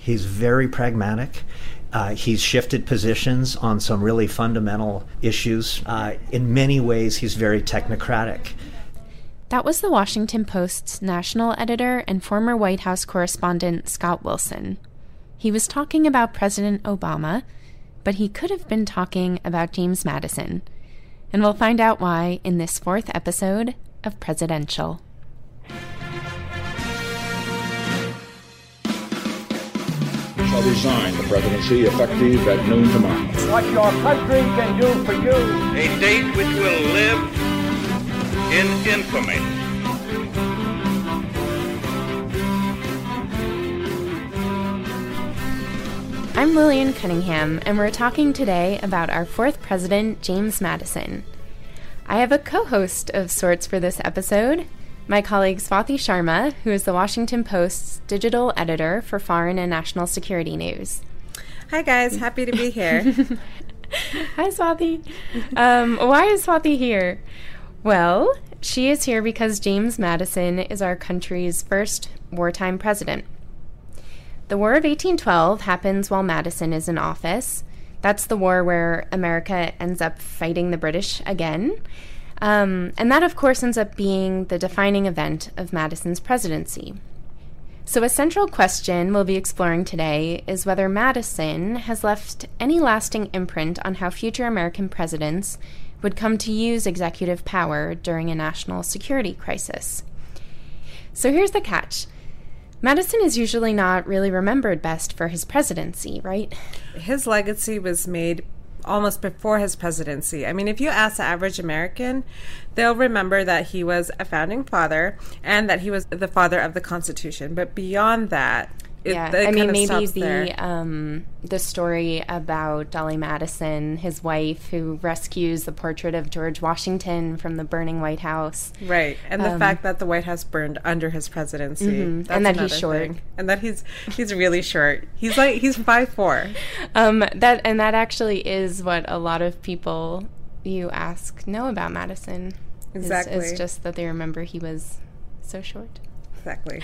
He's very pragmatic. He's shifted positions on some really fundamental issues. In many ways, he's very technocratic. That was the Washington Post's national editor and former White House correspondent Scott Wilson. He was talking about President Obama, but he could have been talking about James Madison. And we'll find out why in this 4th episode of Presidential. Shall resign the presidency effective at noon tomorrow. What your country can do for you. A date which will live in infamy. I'm Lillian Cunningham, and we're talking today about our 4th president, James Madison. I have a co-host of sorts for this episode, my colleague Swathi Sharma, who is the Washington Post's digital editor for foreign and national security news. Hi guys, happy to be here. Hi Swathi. Why is Swathi here? Well, she is here because James Madison is our country's first wartime president. The War of 1812 happens while Madison is in office. That's the war where America ends up fighting the British again. And that, of course, ends up being the defining event of Madison's presidency. So a central question we'll be exploring today is whether Madison has left any lasting imprint on how future American presidents would come to use executive power during a national security crisis. So here's the catch. Madison is usually not really remembered best for his presidency, right? His legacy was made almost before his presidency. I mean, if you ask the average American, they'll remember that he was a founding father and that he was the father of the Constitution. But beyond that, maybe the story about Dolly Madison, his wife, who rescues the portrait of George Washington from the burning White House. Right, and the fact that the White House burned under his presidency. Mm-hmm. And that he's short. Thing. And that he's really short. He's 5'4". That actually is what a lot of people you ask know about Madison. Exactly. Is just that they remember he was so short. Exactly.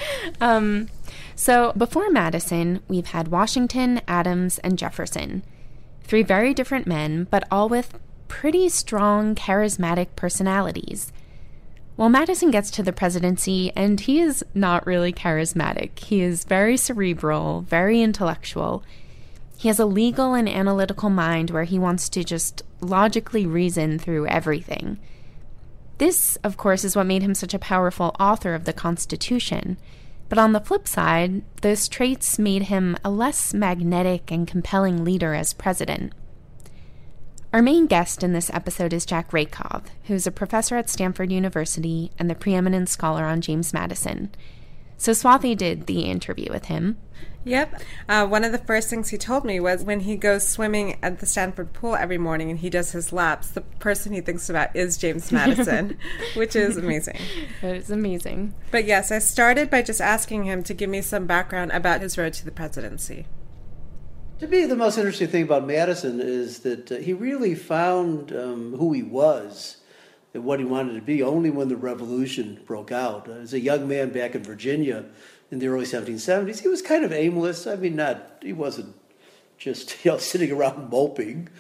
So before Madison, we've had Washington, Adams, and Jefferson. 3 very different men, but all with pretty strong, charismatic personalities. Well, Madison gets to the presidency, and he is not really charismatic. He is very cerebral, very intellectual. He has a legal and analytical mind where he wants to just logically reason through everything. This, of course, is what made him such a powerful author of the Constitution. But on the flip side, those traits made him a less magnetic and compelling leader as president. Our main guest in this episode is Jack Rakov, who's a professor at Stanford University and the preeminent scholar on James Madison. So Swathi did the interview with him. Yep. One of the first things he told me was when he goes swimming at the Stanford pool every morning and he does his laps, the person he thinks about is James Madison, which is amazing. It is amazing. But yes, I started by just asking him to give me some background about his road to the presidency. To me, the most interesting thing about Madison is that he really found who he was and what he wanted to be only when the Revolution broke out. As a young man back in Virginia in the early 1770s, he was kind of aimless. I mean, he wasn't just sitting around moping,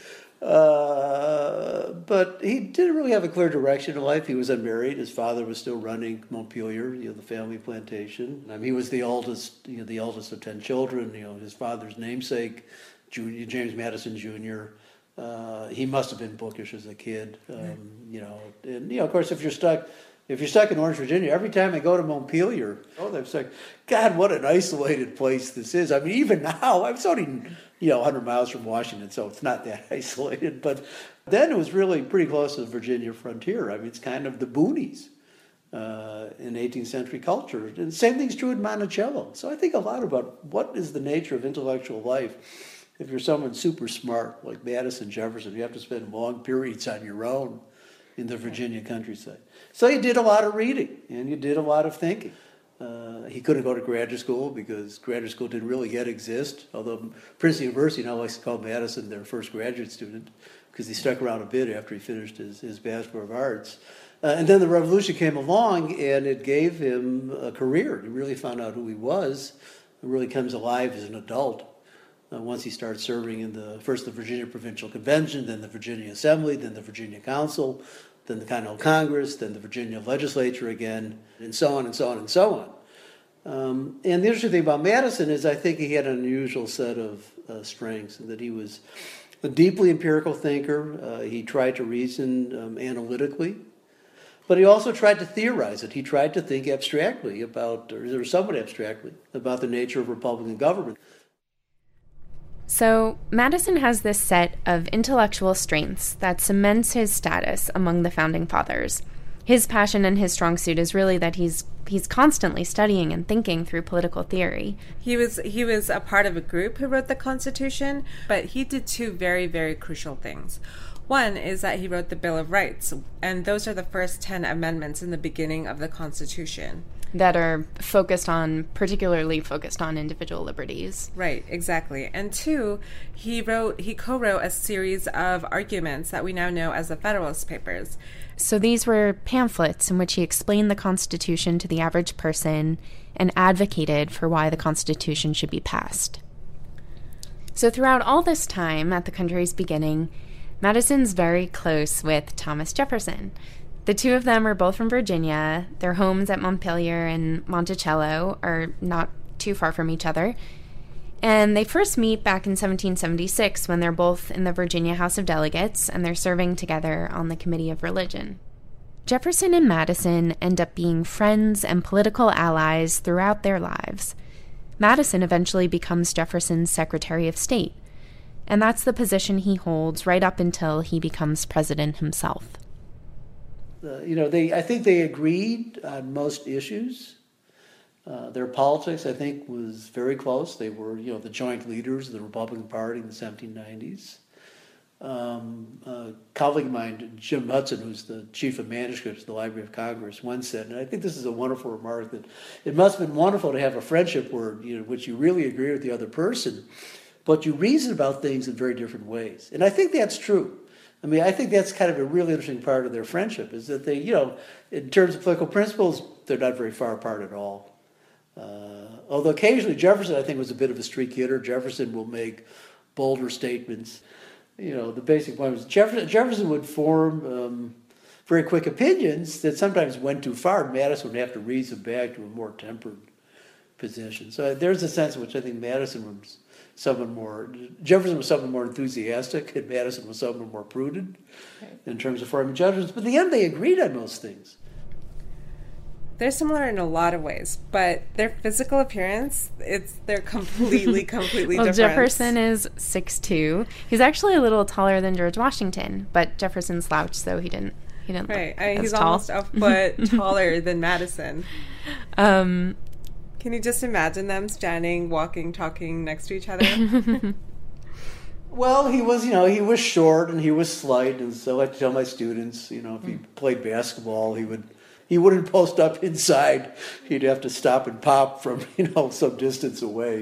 but he didn't really have a clear direction in life. He was unmarried. His father was still running Montpelier, the family plantation. He was the eldest of 10 children. His father's namesake, James Madison Jr. He must have been bookish as a kid, and of course, if you're stuck in Orange, Virginia, every time I go to Montpelier, they're like, God, what an isolated place this is. I mean, even now, it's only 100 miles from Washington, so it's not that isolated. But then it was really pretty close to the Virginia frontier. I mean, it's kind of the boonies in 18th century culture. And the same thing's true in Monticello. So I think a lot about what is the nature of intellectual life. If you're someone super smart like Madison, Jefferson, you have to spend long periods on your own in the Virginia countryside. So you did a lot of reading, and you did a lot of thinking. He couldn't go to graduate school because graduate school didn't really yet exist, although Princeton University now likes to call Madison their first graduate student because he stuck around a bit after he finished his Bachelor of Arts. And then the Revolution came along, and it gave him a career. He really found out who he was. really comes alive as an adult. Once he starts serving in the Virginia Provincial Convention, then the Virginia Assembly, then the Virginia Council, then the Continental Congress, then the Virginia Legislature again, and so on and so on and so on. And the interesting thing about Madison is I think he had an unusual set of strengths, that he was a deeply empirical thinker. He tried to reason analytically, but he also tried to theorize it. He tried to think abstractly about, or somewhat abstractly, about the nature of Republican government. So, Madison has this set of intellectual strengths that cements his status among the Founding Fathers. His passion and his strong suit is really that he's constantly studying and thinking through political theory. He was a part of a group who wrote the Constitution, but he did two very, very crucial things. One is that he wrote the Bill of Rights, and those are the first 10 amendments in the beginning of the Constitution. That are particularly focused on individual liberties. Right, exactly. And two, he co-wrote a series of arguments that we now know as the Federalist Papers. So these were pamphlets in which he explained the Constitution to the average person and advocated for why the Constitution should be passed. So throughout all this time, at the country's beginning, Madison's very close with Thomas Jefferson. The two of them are both from Virginia. Their homes at Montpelier and Monticello are not too far from each other. And they first meet back in 1776 when they're both in the Virginia House of Delegates and they're serving together on the Committee of Religion. Jefferson and Madison end up being friends and political allies throughout their lives. Madison eventually becomes Jefferson's Secretary of State, and that's the position he holds right up until he becomes president himself. I think they agreed on most issues. Their politics, I think, was very close. They were, the joint leaders of the Republican Party in the 1790s. A colleague of mine, Jim Hudson, who's the chief of manuscripts at the Library of Congress, once said, and I think this is a wonderful remark, that it must have been wonderful to have a friendship where, which you really agree with the other person, but you reason about things in very different ways. And I think that's true. I think that's kind of a really interesting part of their friendship, is that they, in terms of political principles, they're not very far apart at all. Although occasionally Jefferson, I think, was a bit of a streak hitter. Jefferson will make bolder statements. The basic point was Jefferson would form very quick opinions that sometimes went too far. Madison would have to reason back to a more tempered position. So there's a sense in which I think Jefferson was someone more enthusiastic, and Madison was someone more prudent in terms of forming judgments. But in the end, they agreed on most things. They're similar in a lot of ways, but their physical appearance, they're completely well, different. Jefferson is 6'2". He's actually a little taller than George Washington, but Jefferson slouched, so he didn't right. look as he's tall. Almost a foot taller than Madison. Can you just imagine them standing, walking, talking next to each other? Well, he was short and he was slight, and so I tell my students, if he played basketball, he wouldn't post up inside. He'd have to stop and pop from, some distance away.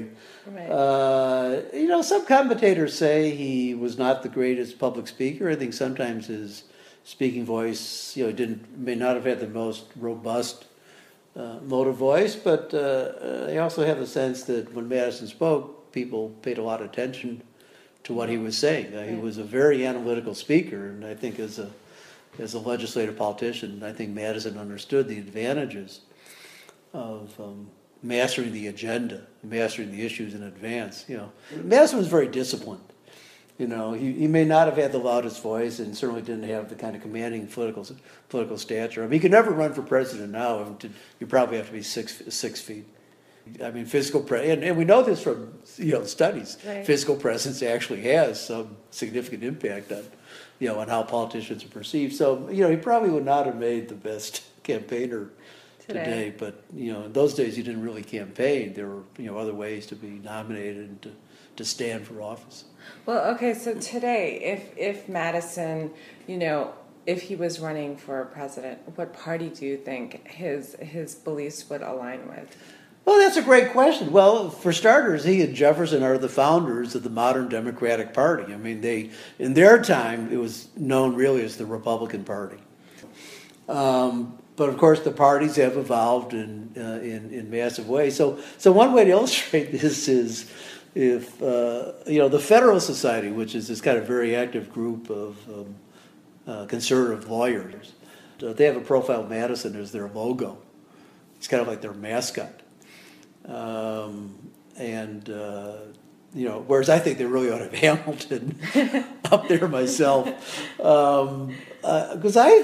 Right. Some commentators say he was not the greatest public speaker. I think sometimes his speaking voice, may not have had the most robust mode of voice, but I also have the sense that when Madison spoke, people paid a lot of attention to what he was saying. He was a very analytical speaker, and I think as a legislative politician, I think Madison understood the advantages of mastering the agenda, mastering the issues in advance. Madison was very disciplined. He may not have had the loudest voice, and certainly didn't have the kind of commanding political stature. He could never run for president now. You probably have to be 6 feet. Physical presence, and we know this from studies. Right. Physical presence actually has some significant impact on on how politicians are perceived. So he probably would not have made the best campaigner today. But in those days you didn't really campaign. There were other ways to be nominated and to stand for office. Well, okay, so today, if Madison, if he was running for president, what party do you think his beliefs would align with? Well, that's a great question. Well, for starters, he and Jefferson are the founders of the modern Democratic Party. They, in their time, it was known really as the Republican Party. But of course, the parties have evolved in massive ways. So one way to illustrate this is if the Federalist Society, which is this kind of very active group of conservative lawyers, they have a profile of Madison as their logo. It's kind of like their mascot. Whereas I think they really ought to have Hamilton up there myself, because I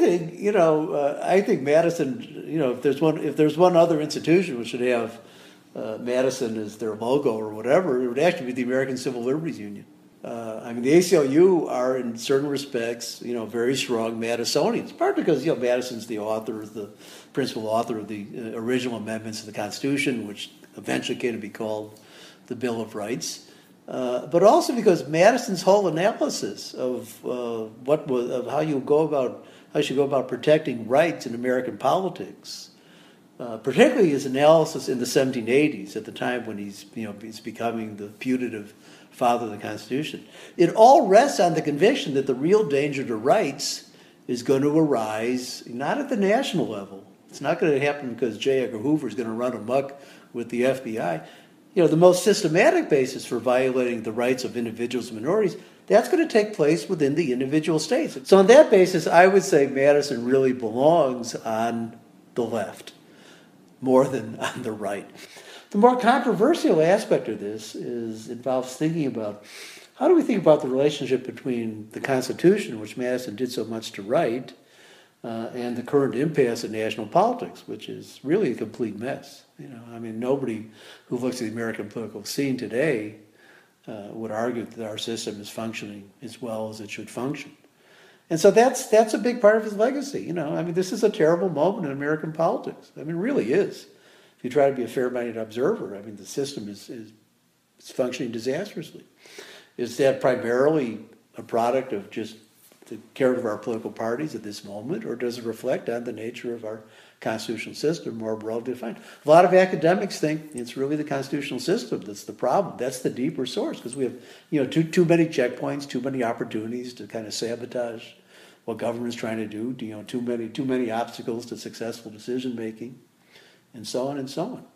think Madison, if there's one other institution which should have Madison as their logo or whatever, it would actually be the American Civil Liberties Union. The ACLU are in certain respects, very strong Madisonians, partly because Madison's the principal author of the original amendments to the Constitution, which eventually came to be called the Bill of Rights, but also because Madison's whole analysis of how you should go about protecting rights in American politics, particularly his analysis in the 1780s, at the time when he's becoming the putative father of the Constitution. It all rests on the conviction that the real danger to rights is going to arise not at the national level. It's not going to happen because J. Edgar Hoover is going to run amok with the FBI. The most systematic basis for violating the rights of individuals and minorities, that's going to take place within the individual states. So on that basis, I would say Madison really belongs on the left more than on the right. The more controversial aspect of this involves thinking about how do we think about the relationship between the Constitution, which Madison did so much to write, and the current impasse in national politics, which is really a complete mess. Nobody who looks at the American political scene today would argue that our system is functioning as well as it should function. And so that's a big part of his legacy. This is a terrible moment in American politics. It really is. If you try to be a fair-minded observer, the system is functioning disastrously. Is that primarily a product of just the character of our political parties at this moment, or does it reflect on the nature of our constitutional system more broadly defined? A lot of academics think it's really the constitutional system that's the problem. That's the deeper source, because we have too many checkpoints, too many opportunities to kind of sabotage what government's trying to do. Too many obstacles to successful decision making, and so on and so on.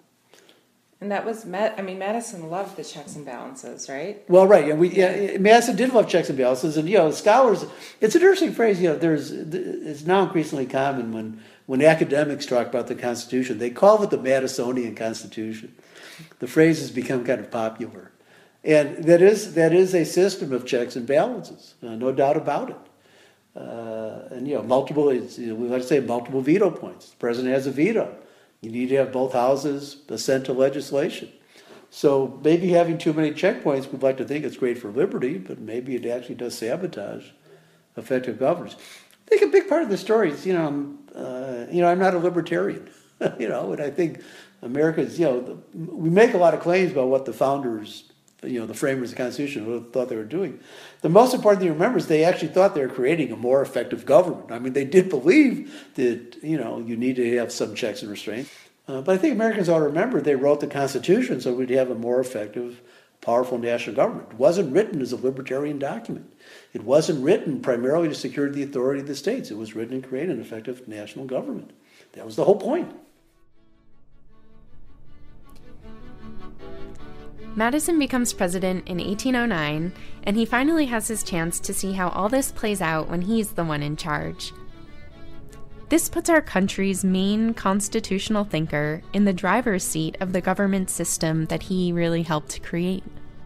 And that was Madison loved the checks and balances, right? Well, right. Madison did love checks and balances, and scholars. It's an interesting phrase. It's now increasingly common when academics talk about the Constitution, they call it the Madisonian Constitution. The phrase has become kind of popular, and that is a system of checks and balances, no doubt about it. Multiple. We like to say multiple veto points. The president has a veto. You need to have both houses assent to legislation. So maybe having too many checkpoints, we'd like to think it's great for liberty, but maybe it actually does sabotage effective governance. I think a big part of the story is, I'm not a libertarian, and I think America's, we make a lot of claims about what the founders, the framers of the Constitution thought they were doing. The most important thing to remember is they actually thought they were creating a more effective government. They did believe that, you need to have some checks and restraints. But I think Americans ought to remember they wrote the Constitution so we'd have a more effective, powerful national government. It wasn't written as a libertarian document. It wasn't written primarily to secure the authority of the states. It was written to create an effective national government. That was the whole point. Madison becomes president in 1809, and he finally has his chance to see how all this plays out when he's the one in charge. This puts our country's main constitutional thinker in the driver's seat of the government system that he really helped create.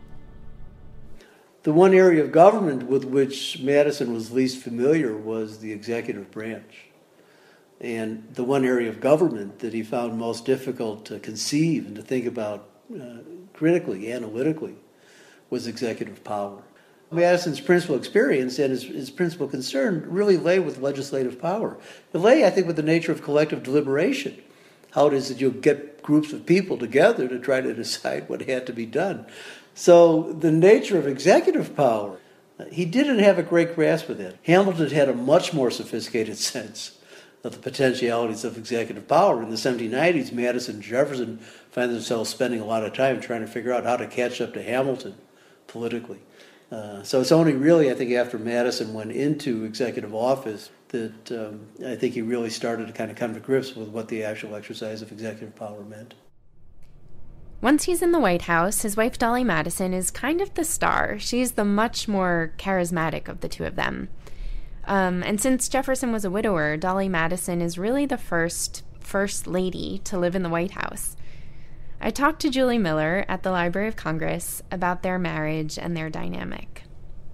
The one area of government with which Madison was least familiar was the executive branch. And the one area of government that he found most difficult to conceive and to think about critically, analytically, was executive power. Madison's principal experience and his principal concern really lay with legislative power. It lay, I think, with the nature of collective deliberation. How it is that you get groups of people together to try to decide what had to be done. So the nature of executive power, he didn't have a great grasp of that. Hamilton had a much more sophisticated sense of the potentialities of executive power. In the 1790s, Madison and Jefferson found themselves spending a lot of time trying to figure out how to catch up to Hamilton politically. So it's only really, I think, after Madison went into executive office that I think he really started to kind of come to grips with what the actual exercise of executive power meant. Once he's in the White House, his wife Dolly Madison is kind of the star. She's the much more charismatic of the two of them. And since Jefferson was a widower, Dolly Madison is really the first lady to live in the White House. I talked to Julie Miller at the Library of Congress about their marriage and their dynamic.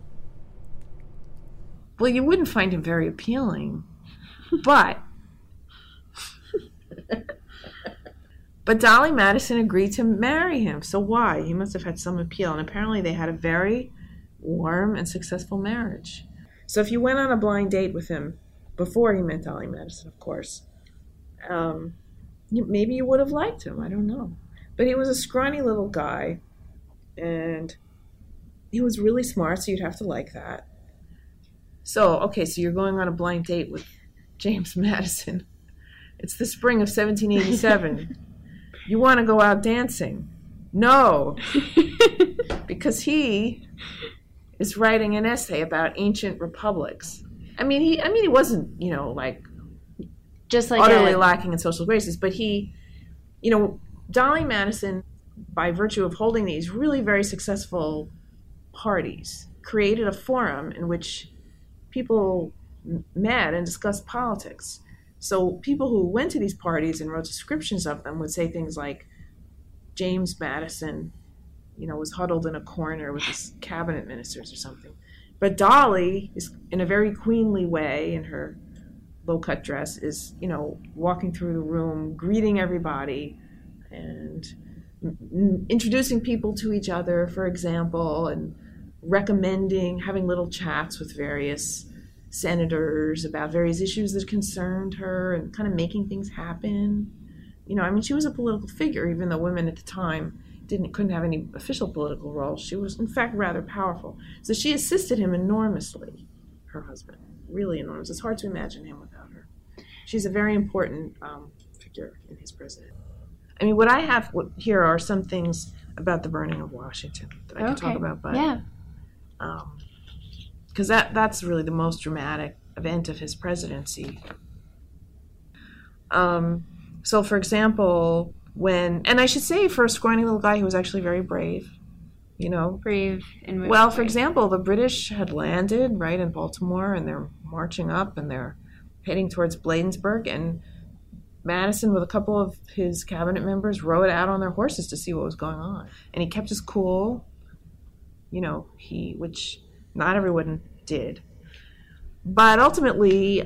Well, you wouldn't find him very appealing, but Dolly Madison agreed to marry him. So why? He must have had some appeal, and apparently they had a very warm and successful marriage. So if you went on a blind date with him before he met Dolly Madison, of course, maybe you would have liked him. I don't know. But he was a scrawny little guy, and he was really smart, so you'd have to like that. So you're going on a blind date with James Madison. It's the spring of 1787. You want to go out dancing? No, because he is writing an essay about ancient republics. I mean, he wasn't, just like utterly lacking in social graces, but he, Dolly Madison, by virtue of holding these really very successful parties, created a forum in which people met and discussed politics. So people who went to these parties and wrote descriptions of them would say things like, James Madison, was huddled in a corner with his cabinet ministers or something. But Dolly is, in a very queenly way, in her low-cut dress, is, walking through the room, greeting everybody, and introducing people to each other, for example, and recommending, having little chats with various senators about various issues that concerned her, and kind of making things happen. She was a political figure, even though women at the time couldn't have any official political role. She was, in fact, rather powerful. So she assisted him enormously, her husband, really enormous. It's hard to imagine him without her. She's a very important figure in his presidency. I mean, what I have here are some things about the burning of Washington that I can talk about, but because that's really the most dramatic event of his presidency. So, for example, and I should say, for a scrawny little guy, he was actually very brave. Brave in which Well, way? for example, the British had landed right in Baltimore, and they're marching up, and they're heading towards Bladensburg, and Madison, with a couple of his cabinet members, rode out on their horses to see what was going on. And he kept his cool, which not everyone did. But ultimately,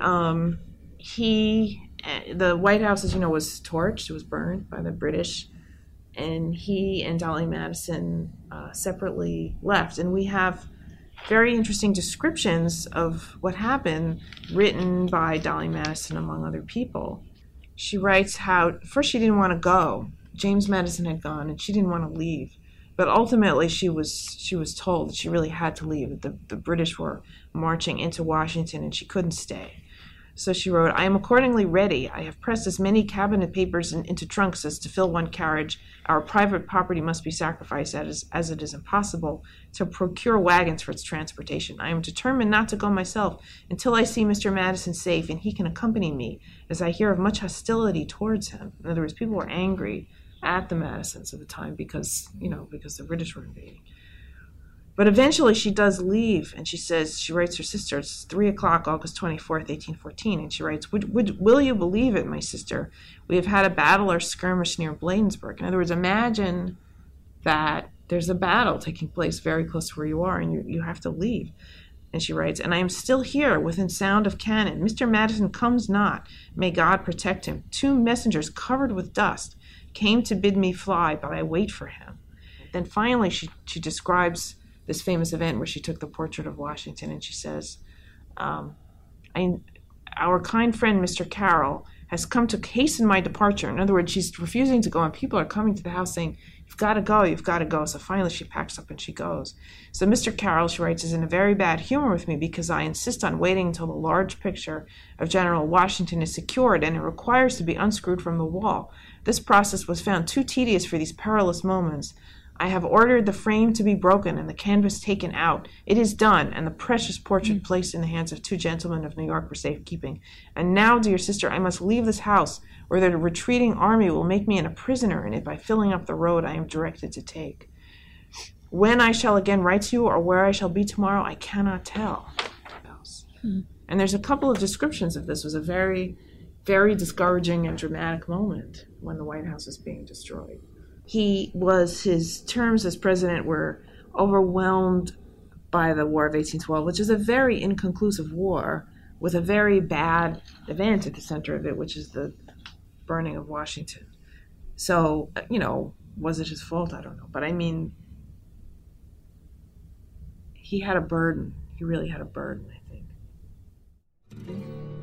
the White House, as you know, was torched. It was burned by the British. And he and Dolly Madison separately left. And we have very interesting descriptions of what happened written by Dolly Madison, among other people. She writes how, first, she didn't want to go. James Madison had gone, and she didn't want to leave. But ultimately, she was told that she really had to leave. The British were marching into Washington, and she couldn't stay. So she wrote, I am accordingly ready. I have pressed as many cabinet papers into trunks as to fill one carriage. Our private property must be sacrificed as it is impossible to procure wagons for its transportation. I am determined not to go myself until I see Mr. Madison safe, and he can accompany me, as I hear of much hostility towards him. In other words, people were angry at the Madisons at the time because the British were invading. But eventually she does leave, and she writes her sister, it's 3:00, August 24th, 1814, and she writes, will you believe it, my sister? We have had a battle or skirmish near Bladensburg. In other words, imagine that there's a battle taking place very close to where you are, and you have to leave. And she writes, and I am still here within sound of cannon. Mr. Madison comes not. May God protect him. 2 messengers covered with dust came to bid me fly, but I wait for him. Then finally she describes this famous event where she took the portrait of Washington, and she says, our kind friend, Mr. Carroll, has come to hasten my departure. In other words, she's refusing to go, and people are coming to the house saying, you've got to go, you've got to go. So finally she packs up and she goes. So Mr. Carroll, she writes, is in a very bad humor with me because I insist on waiting until the large picture of General Washington is secured, and it requires to be unscrewed from the wall. This process was found too tedious for these perilous moments. I have ordered the frame to be broken and the canvas taken out. It is done, and the precious portrait placed in the hands of 2 gentlemen of New York for safekeeping. And now, dear sister, I must leave this house, or the retreating army will make me a prisoner in it by filling up the road I am directed to take. When I shall again write to you, or where I shall be tomorrow, I cannot tell. And there's a couple of descriptions of this. It was a very, very discouraging and dramatic moment when the White House was being destroyed. His terms as president were overwhelmed by the War of 1812, which is a very inconclusive war with a very bad event at the center of it, which is the burning of Washington. So, was it his fault? I don't know. But I mean, he had a burden. He really had a burden, I think.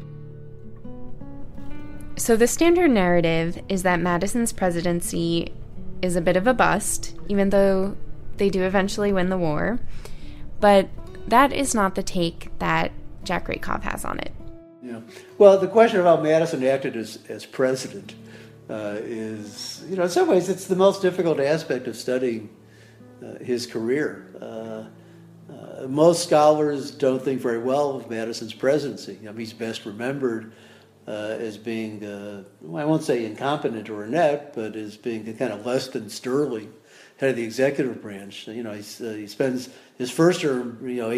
So the standard narrative is that Madison's presidency is a bit of a bust, even though they do eventually win the war. But that is not the take that Jack Rakoff has on it. Yeah. Well, the question of how Madison acted as president is, in some ways, it's the most difficult aspect of studying his career. Most scholars don't think very well of Madison's presidency. He's best remembered as being, I won't say incompetent or inept, but as being kind of less than sterling head of the executive branch. He spends his first term,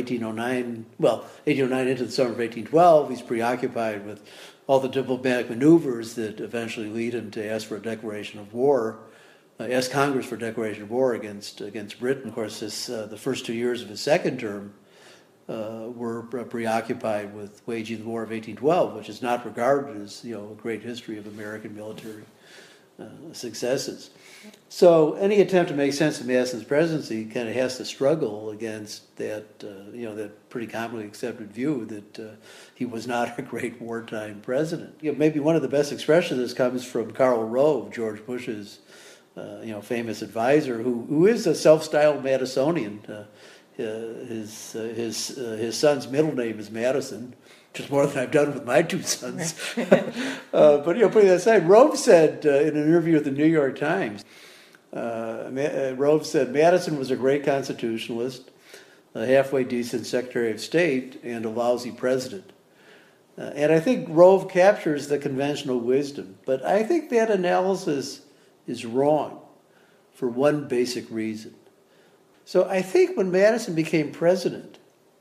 1809 into the summer of 1812. He's preoccupied with all the diplomatic maneuvers that eventually lead him to ask for a declaration of war, ask Congress for a declaration of war against Britain. Of course, the first 2 years of his second term were preoccupied with waging the War of 1812, which is not regarded as a great history of American military successes. So any attempt to make sense of Madison's presidency kind of has to struggle against that, that pretty commonly accepted view that he was not a great wartime president. Maybe one of the best expressions of this comes from Karl Rove, George Bush's, famous advisor, who is a self-styled Madisonian. His son's middle name is Madison, which is more than I've done with my 2 sons. But putting that aside, Rove said in an interview with the New York Times, Rove said Madison was a great constitutionalist, a halfway decent Secretary of State, and a lousy president. And I think Rove captures the conventional wisdom, but I think that analysis is wrong for one basic reason. So I think when Madison became president,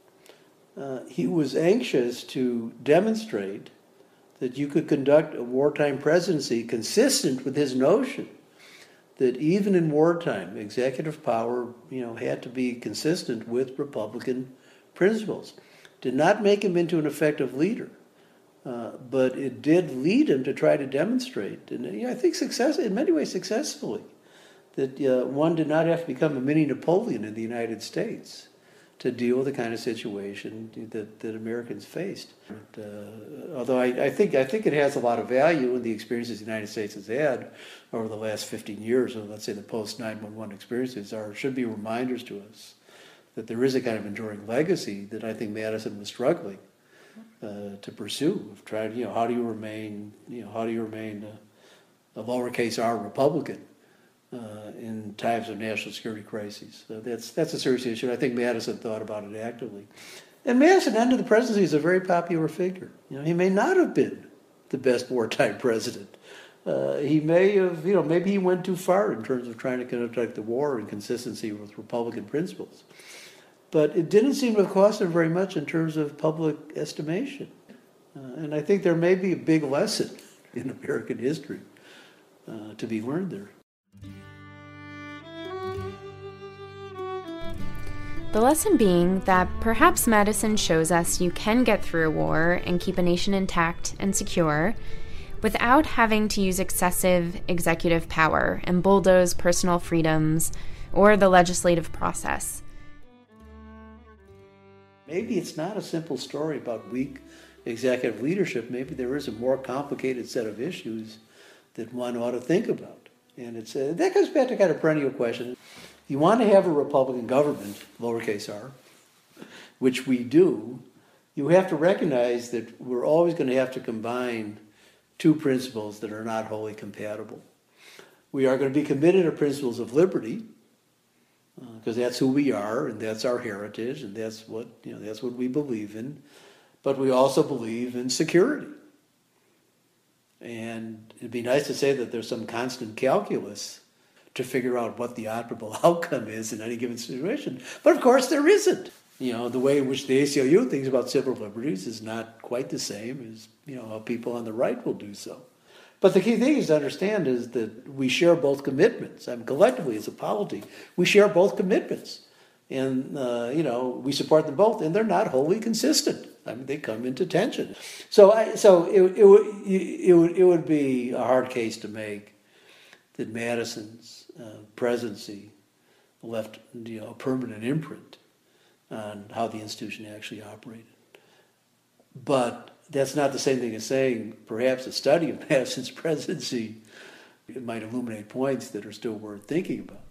he was anxious to demonstrate that you could conduct a wartime presidency consistent with his notion that even in wartime, executive power, had to be consistent with Republican principles. Did not make him into an effective leader, but it did lead him to try to demonstrate, and I think in many ways successfully, that one did not have to become a mini Napoleon in the United States to deal with the kind of situation that Americans faced. Although I think it has a lot of value in the experiences the United States has had over the last 15 years, or let's say the post-9/11 experiences, should be reminders to us that there is a kind of enduring legacy that I think Madison was struggling to pursue. Of trying, how do you remain a lowercase r Republican in times of national security crises? So that's a serious issue. I think Madison thought about it actively. And Madison ended the presidency as a very popular figure. He may not have been the best wartime president. He may have, maybe he went too far in terms of trying to conduct the war in consistency with Republican principles. But it didn't seem to have cost him very much in terms of public estimation. And I think there may be a big lesson in American history to be learned there. The lesson being that perhaps Madison shows us you can get through a war and keep a nation intact and secure without having to use excessive executive power and bulldoze personal freedoms or the legislative process. Maybe it's not a simple story about weak executive leadership. Maybe there is a more complicated set of issues that one ought to think about. And that goes back to kind of perennial question. If you want to have a Republican government, lowercase r, which we do, you have to recognize that we're always going to have to combine 2 principles that are not wholly compatible. We are going to be committed to principles of liberty, because that's who we are, and that's our heritage, and that's what we believe in. But we also believe in security. And it'd be nice to say that there's some constant calculus to figure out what the optimal outcome is in any given situation. But of course there isn't. The way in which the ACLU thinks about civil liberties is not quite the same as, how people on the right will do so. But the key thing is to understand is that we share both commitments. Collectively as a polity, we share both commitments. And, we support them both, and they're not wholly consistent. They come into tension. So it would be a hard case to make that Madison's presidency left a permanent imprint on how the institution actually operated. But that's not the same thing as saying perhaps a study of Madison's presidency might illuminate points that are still worth thinking about.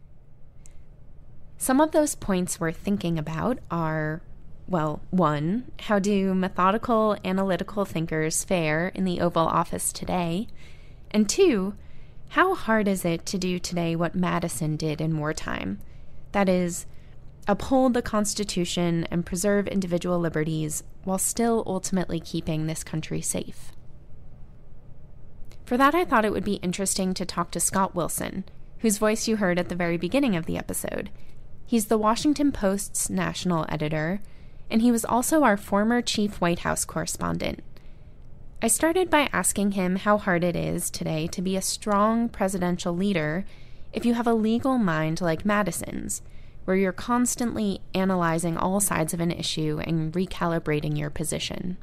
Some of those points worth thinking about are, well, one, how do methodical, analytical thinkers fare in the Oval Office today? And two, how hard is it to do today what Madison did in wartime? That is, uphold the Constitution and preserve individual liberties while still ultimately keeping this country safe. For that, I thought it would be interesting to talk to Scott Wilson, whose voice you heard at the very beginning of the episode. He's the Washington Post's national editor, and he was also our former chief White House correspondent. I started by asking him how hard it is today to be a strong presidential leader if you have a legal mind like Madison's, where you're constantly analyzing all sides of an issue and recalibrating your position.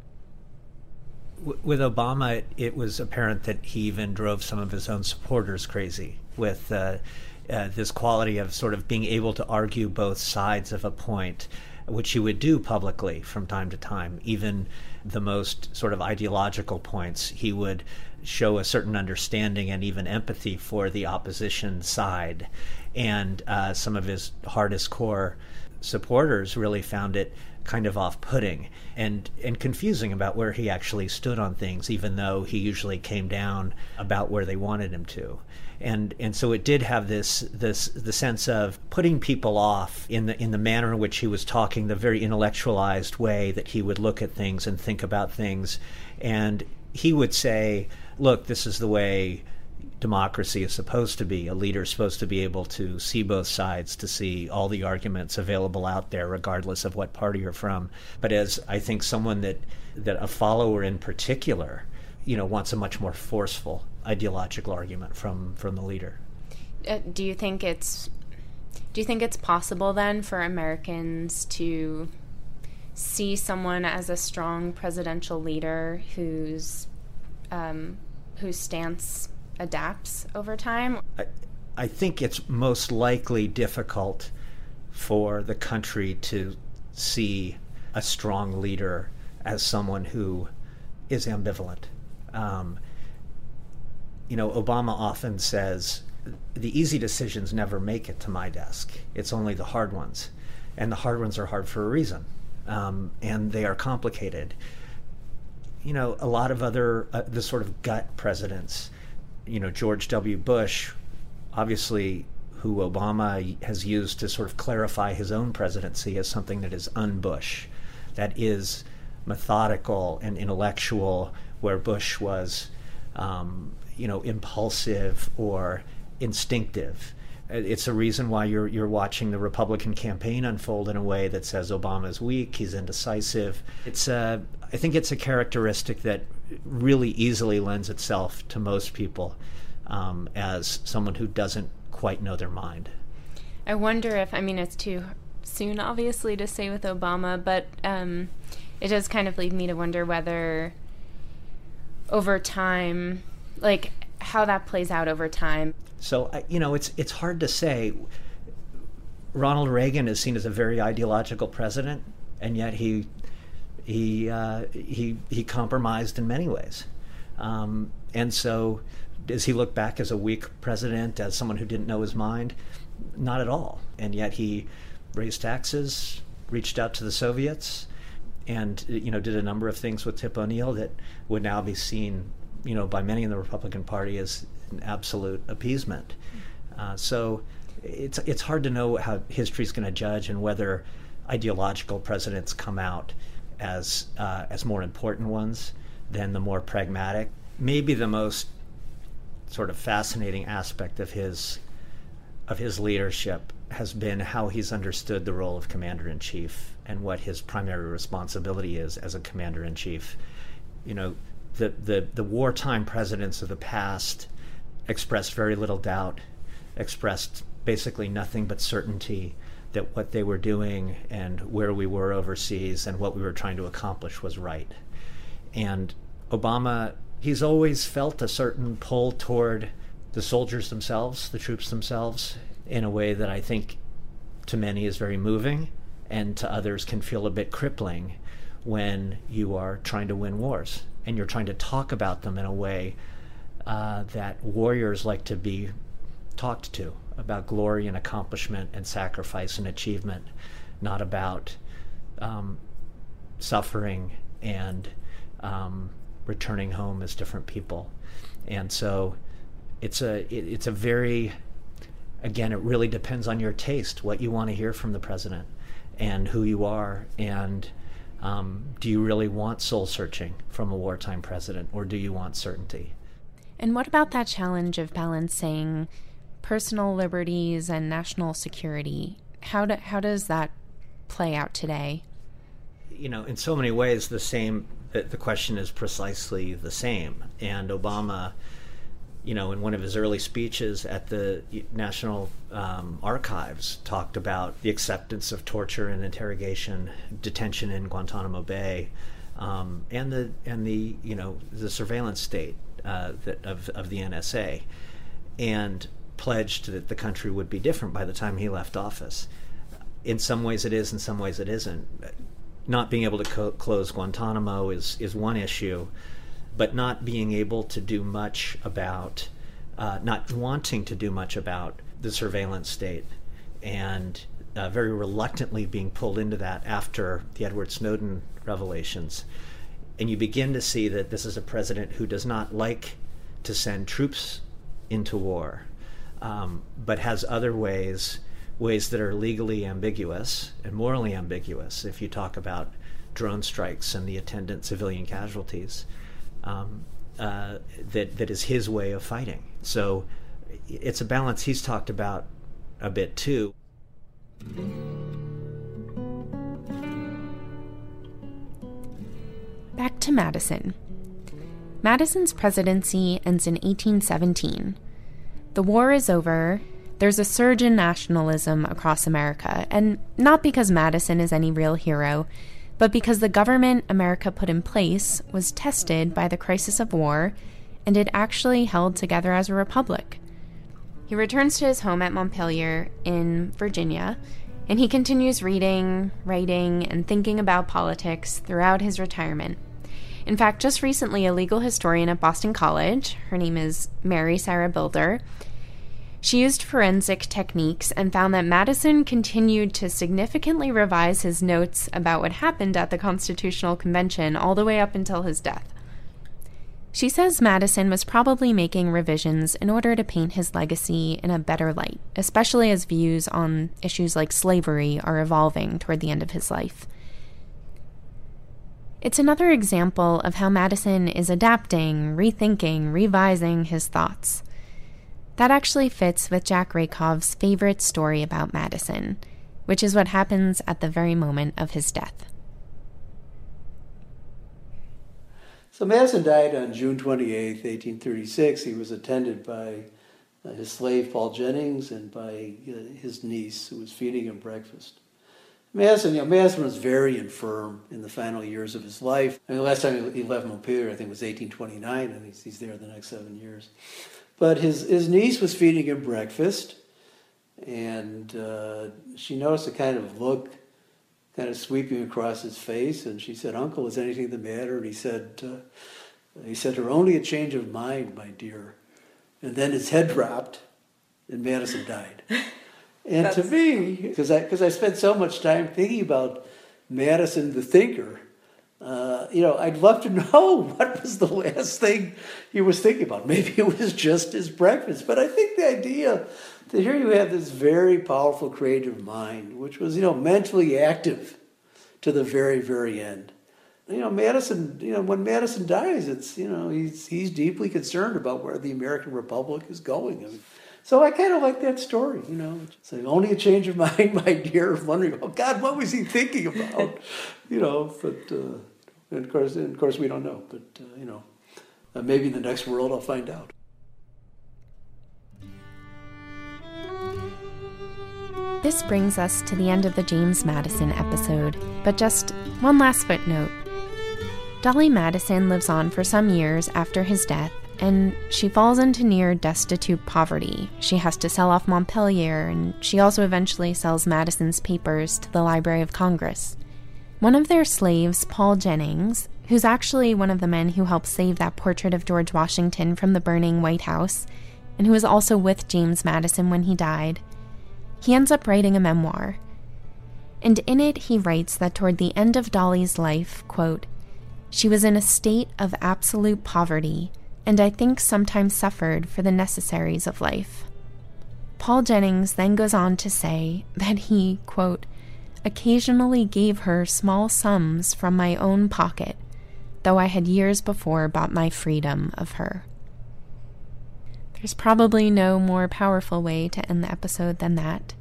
With Obama, it was apparent that he even drove some of his own supporters crazy with this quality of sort of being able to argue both sides of a point, which he would do publicly from time to time. Even the most sort of ideological points, he would show a certain understanding and even empathy for the opposition side. And some of his hardest core supporters really found it kind of off-putting and confusing about where he actually stood on things, even though he usually came down about where they wanted him to. And so it did have the sense of putting people off in the manner in which he was talking, the very intellectualized way that he would look at things and think about things. And he would say, look, this is the way democracy is supposed to be. A leader is supposed to be able to see both sides, to see all the arguments available out there, regardless of what party you're from. But as I think someone that a follower in particular, wants a much more forceful ideological argument from the leader. Do you think it's possible then for Americans to see someone as a strong presidential leader whose stance adapts over time? I think it's most likely difficult for the country to see a strong leader as someone who is ambivalent. Obama often says, the easy decisions never make it to my desk. It's only the hard ones. And the hard ones are hard for a reason. And they are complicated. A lot of other, the sort of gut presidents, George W. Bush, obviously, who Obama has used to sort of clarify his own presidency as something that is un-Bush, that is methodical and intellectual, where Bush was, impulsive or instinctive. It's a reason why you're watching the Republican campaign unfold in a way that says Obama's weak, he's indecisive. I think it's a characteristic that really easily lends itself to most people as someone who doesn't quite know their mind. I wonder if, it's too soon, obviously, to say with Obama, but it does kind of lead me to wonder whether over time, like how that plays out over time. So, it's hard to say. Ronald Reagan is seen as a very ideological president, and yet he compromised in many ways. And so does he look back as a weak president, as someone who didn't know his mind? Not at all. And yet he raised taxes, reached out to the Soviets, and did a number of things with Tip O'Neill that would now be seen by many in the Republican Party as an absolute appeasement. So it's hard to know how history's going to judge and whether ideological presidents come out as more important ones than the more pragmatic. Maybe the most sort of fascinating aspect of his leadership has been how he's understood the role of commander-in-chief and what his primary responsibility is as a commander-in-chief. You know, the wartime presidents of the past expressed very little doubt, expressed basically nothing but certainty that what they were doing and where we were overseas and what we were trying to accomplish was right. And Obama, he's always felt a certain pull toward the soldiers themselves, the troops themselves, in a way that I think to many is very moving and to others can feel a bit crippling when you are trying to win wars and you're trying to talk about them in a way that warriors like to be talked to, about glory and accomplishment and sacrifice and achievement, not about suffering and returning home as different people. And so it's a very, again, it really depends on your taste, what you want to hear from the president and who you are, and do you really want soul searching from a wartime president, or do you want certainty? And what about that challenge of balancing personal liberties and national security? How does that play out today? You know, in so many ways, the question is precisely the same. And Obama, you know, in one of his early speeches at the National Archives, talked about the acceptance of torture and interrogation, detention in Guantanamo Bay, and the you know, the surveillance state of the NSA, and pledged that the country would be different by the time he left office. In some ways it is, in some ways it isn't. Not being able to close Guantanamo is one issue, but not being able to do much about, not wanting to do much about the surveillance state, and very reluctantly being pulled into that after the Edward Snowden revelations. And you begin to see that this is a president who does not like to send troops into war, but has other ways that are legally ambiguous and morally ambiguous. If you talk about drone strikes and the attendant civilian casualties, that is his way of fighting. So it's a balance he's talked about a bit too. Back to Madison. Madison's presidency ends in 1817. The war is over. There's a surge in nationalism across America, and not because Madison is any real hero, but because the government America put in place was tested by the crisis of war, and it actually held together as a republic. He returns to his home at Montpelier in Virginia, and he continues reading, writing, and thinking about politics throughout his retirement. In fact, just recently, a legal historian at Boston College, her name is Mary Sarah Bilder, she used forensic techniques and found that Madison continued to significantly revise his notes about what happened at the Constitutional Convention all the way up until his death. She says Madison was probably making revisions in order to paint his legacy in a better light, especially as views on issues like slavery are evolving toward the end of his life. It's another example of how Madison is adapting, rethinking, revising his thoughts. That actually fits with Jack Rakhov's favorite story about Madison, which is what happens at the very moment of his death. So Madison died on June 28, 1836. He was attended by his slave, Paul Jennings, and by his niece, who was feeding him breakfast. Madison was very infirm in the final years of his life. I mean, the last time he left Montpelier, I think, was 1829, and he's there the next 7 years. But his niece was feeding him breakfast, and she noticed a kind of look kind of sweeping across his face, and she said, "Uncle, is anything the matter?" And he said to her, "Only a change of mind, my dear." And then his head dropped, and Madison died. And to me, because I spent so much time thinking about Madison the thinker, I'd love to know what was the last thing he was thinking about. Maybe it was just his breakfast. But I think the idea that here you have this very powerful creative mind, which was, mentally active to the very, very end. Madison, when Madison dies, it's, he's deeply concerned about where the American Republic is going. So I kind of like that story, It's only a change of mind, my dear, wondering, oh God, what was he thinking about? But, and of course we don't know, but, maybe in the next world I'll find out. This brings us to the end of the James Madison episode, but just one last footnote. Dolly Madison lives on for some years after his death, and she falls into near destitute poverty. She has to sell off Montpelier, and she also eventually sells Madison's papers to the Library of Congress. One of their slaves, Paul Jennings, who's actually one of the men who helped save that portrait of George Washington from the burning White House, and who was also with James Madison when he died, he ends up writing a memoir. And in it, he writes that toward the end of Dolly's life, quote, "She was in a state of absolute poverty, and I think sometimes suffered for the necessaries of life." Paul Jennings then goes on to say that he, quote, "occasionally gave her small sums from my own pocket, though I had years before bought my freedom of her." There's probably no more powerful way to end the episode than that.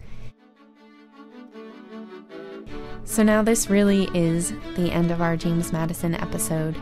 So now this really is the end of our James Madison episode.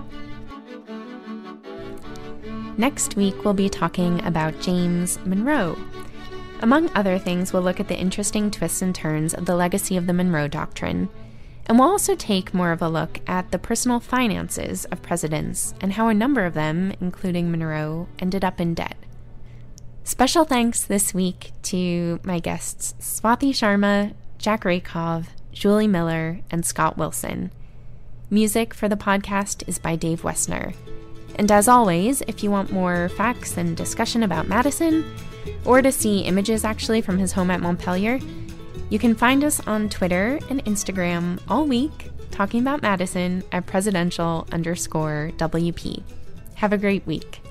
Next week, we'll be talking about James Monroe. Among other things, we'll look at the interesting twists and turns of the legacy of the Monroe Doctrine. And we'll also take more of a look at the personal finances of presidents and how a number of them, including Monroe, ended up in debt. Special thanks this week to my guests Swathi Sharma, Jack Rakov, Julie Miller, and Scott Wilson. Music for the podcast is by Dave Wessner. And as always, if you want more facts and discussion about Madison, or to see images actually from his home at Montpelier, you can find us on Twitter and Instagram all week talking about Madison at presidential_WP. Have a great week.